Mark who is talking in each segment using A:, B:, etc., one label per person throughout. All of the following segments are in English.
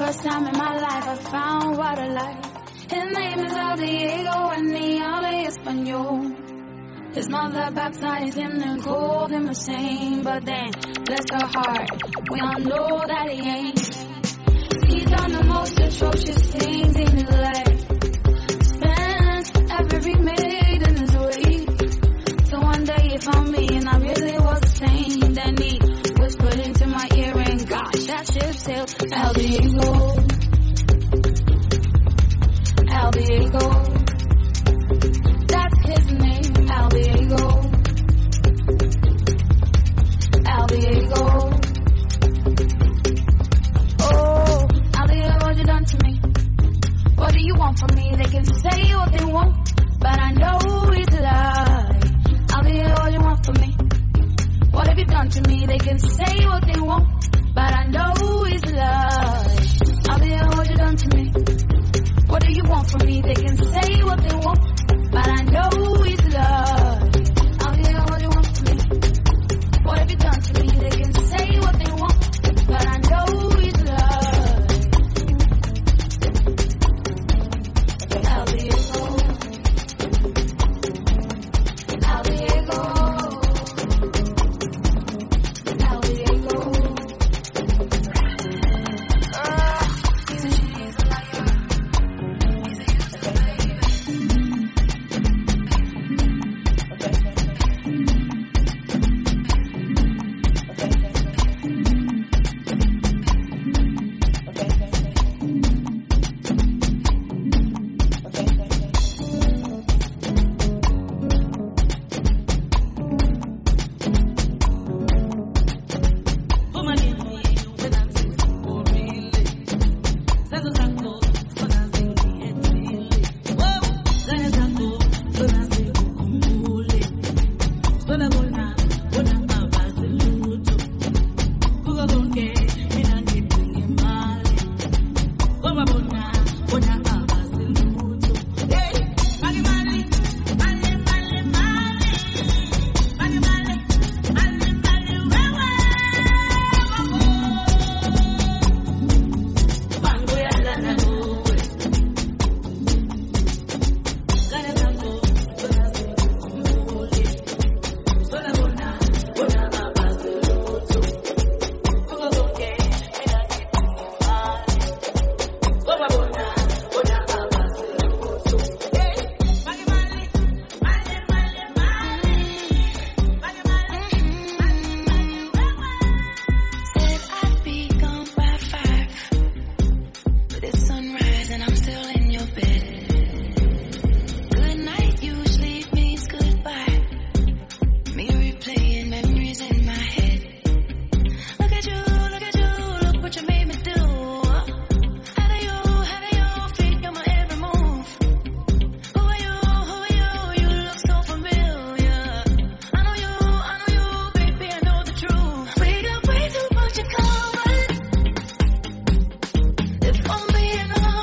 A: first time in my life I found what I like. His name is El Diego and he habla español. His mother baptized him and called him a saint, but then, bless her heart, we all know that he ain't. He's done the most atrocious things in his life. Spent every minute in his way. So one day he found me and I really was a saint. Then he whispered into my ear and gosh, that ship sailed. El Diego, El Diego, that's his name. El Diego, El Diego. Oh, El Diego, what you done to me? What do you want from me? They can say what they want, but I know it's a lie. El Diego, what you want from me? What have you done to me? They can say what they want, but I know it's a lie. El Diego, what you done to me? What do you want from me? They can say what they want, but I know it's a lie. El Diego, what you want from me? What have you done to me? They can say what they want, but I know it's a lie. El Diego, El Diego, El Diego. He's a liar. If only you know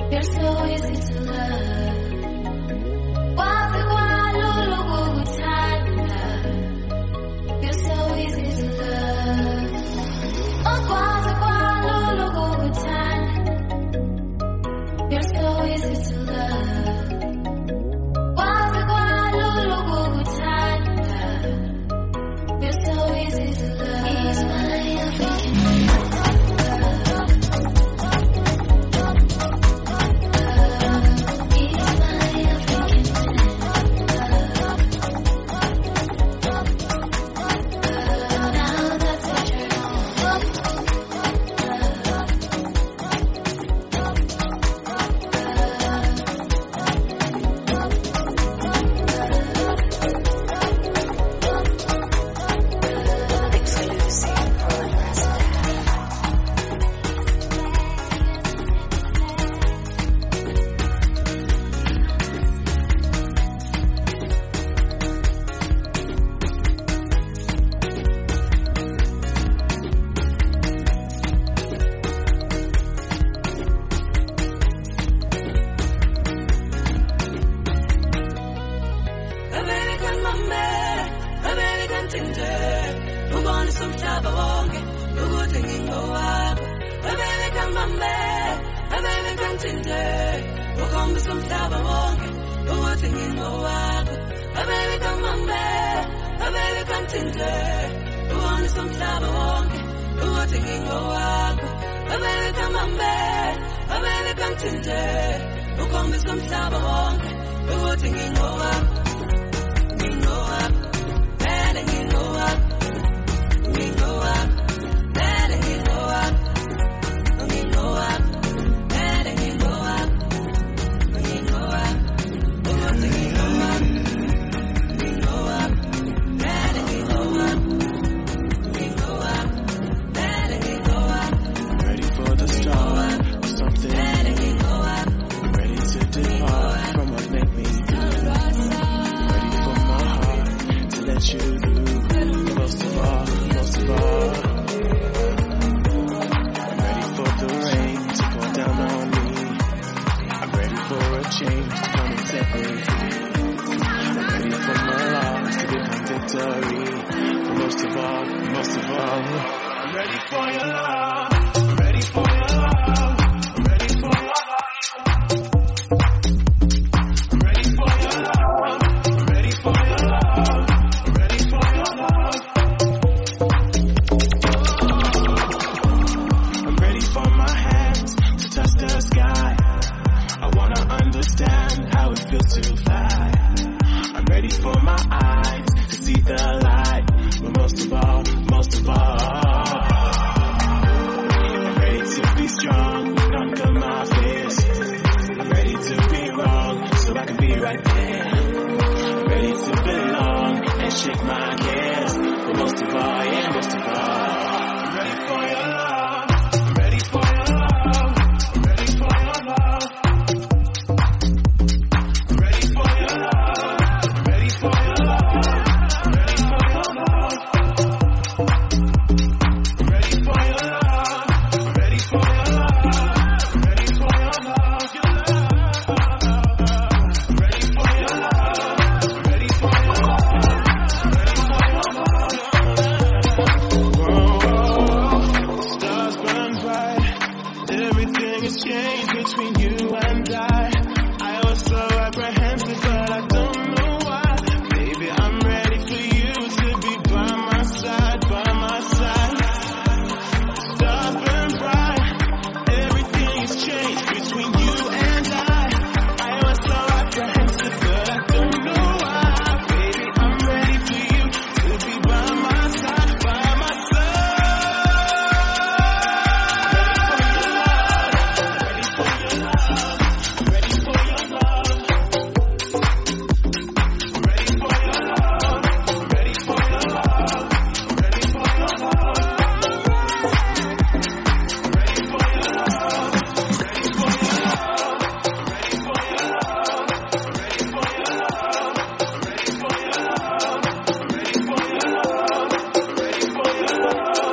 A: You're so easy to love. You're so easy to love. You're so easy to love. You're so easy to love.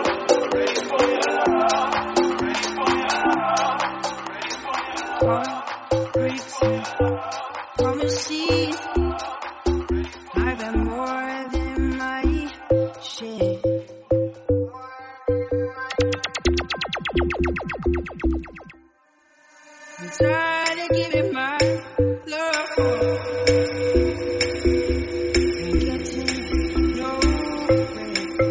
B: Bye.
A: breaks, promises. I've got more than my share. I'm tired of giving my love and getting nowhere.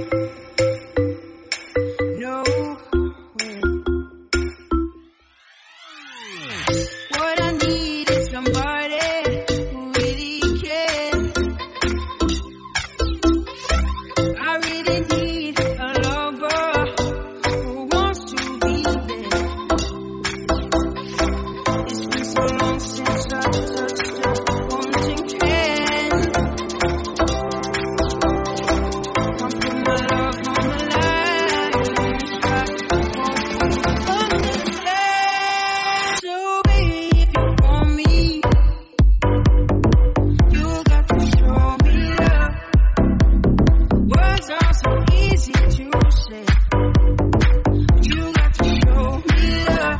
A: What I need is somebody who really cares. I really need a lover who wants to be there. It's been so long since I touched a wanting hand. Come put my love on the line. I won't understand. So baby, if you want me, you got to show me love. Words are so easy to say, but you got to show me love.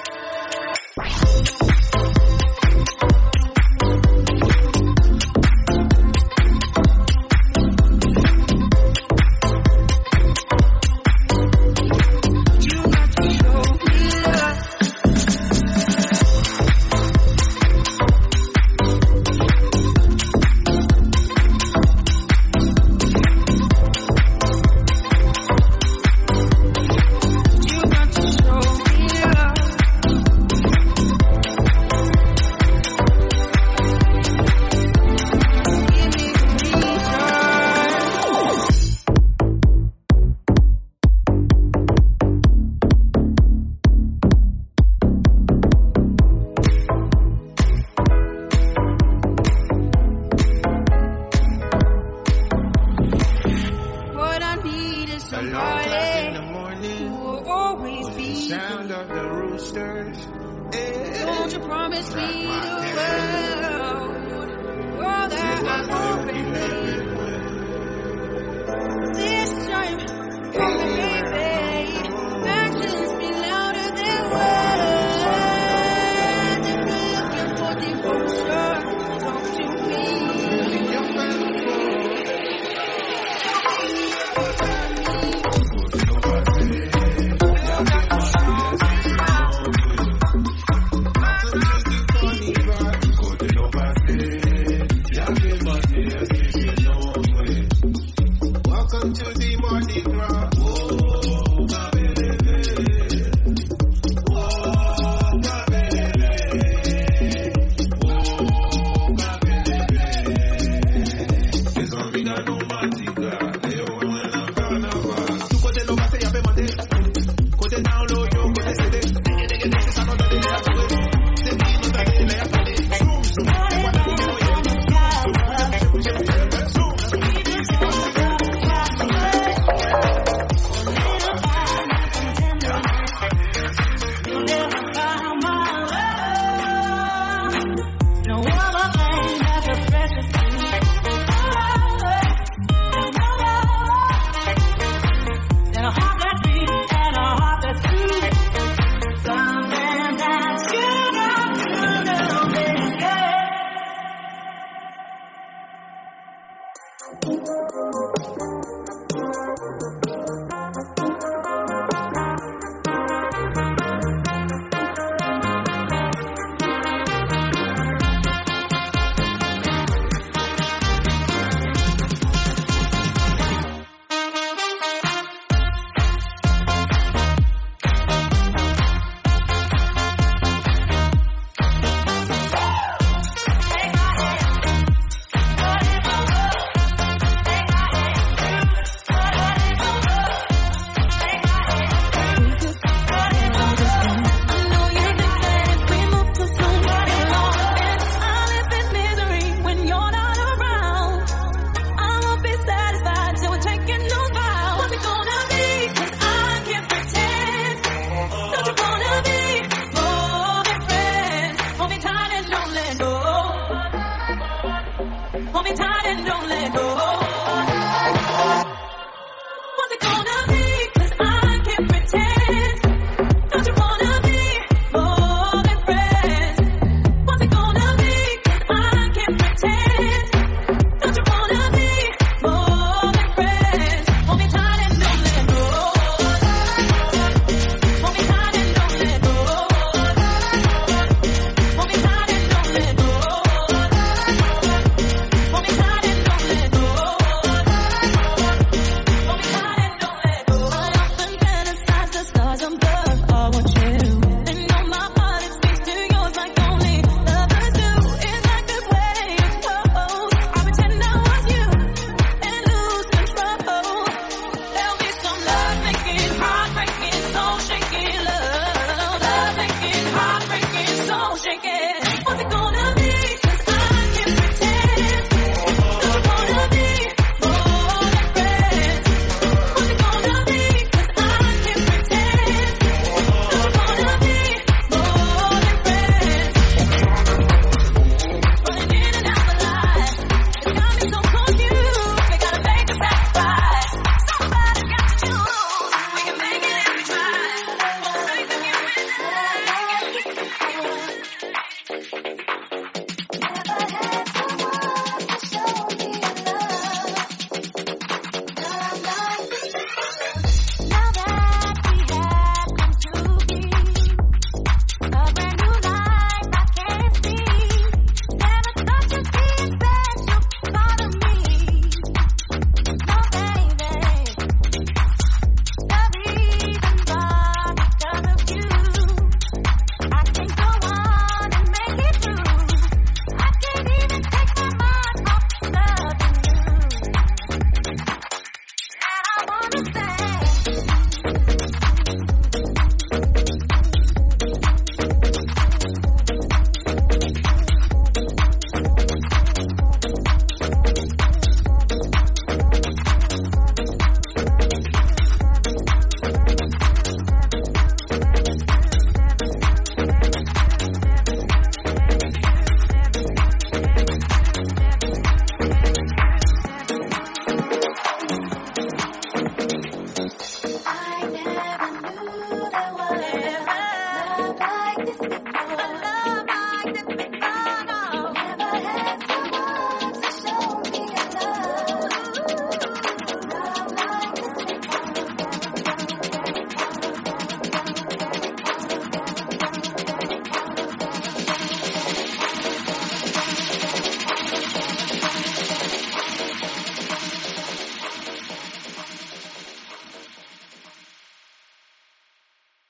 A: You got to show me love. You got to show me love. Give me a reason. What I need is
B: A long clock in the
A: somebody
B: morning,
A: who will always
B: the
A: be
B: sound
A: there.
B: of the roosters.
A: Don't you promise me the world, all that I